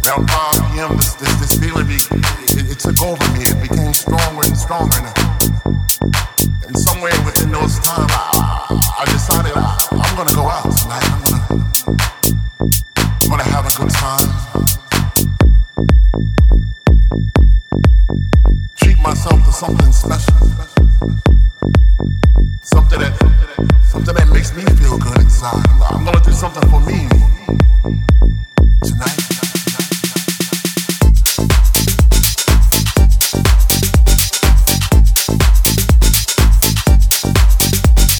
Around 5 p.m., this feeling, it took over me. It became stronger and stronger. And somewhere within those times, I decided I'm gonna go out tonight. I'm gonna have a good time. Treat myself to something special. Something that makes me feel good inside. I'm gonna do something for me.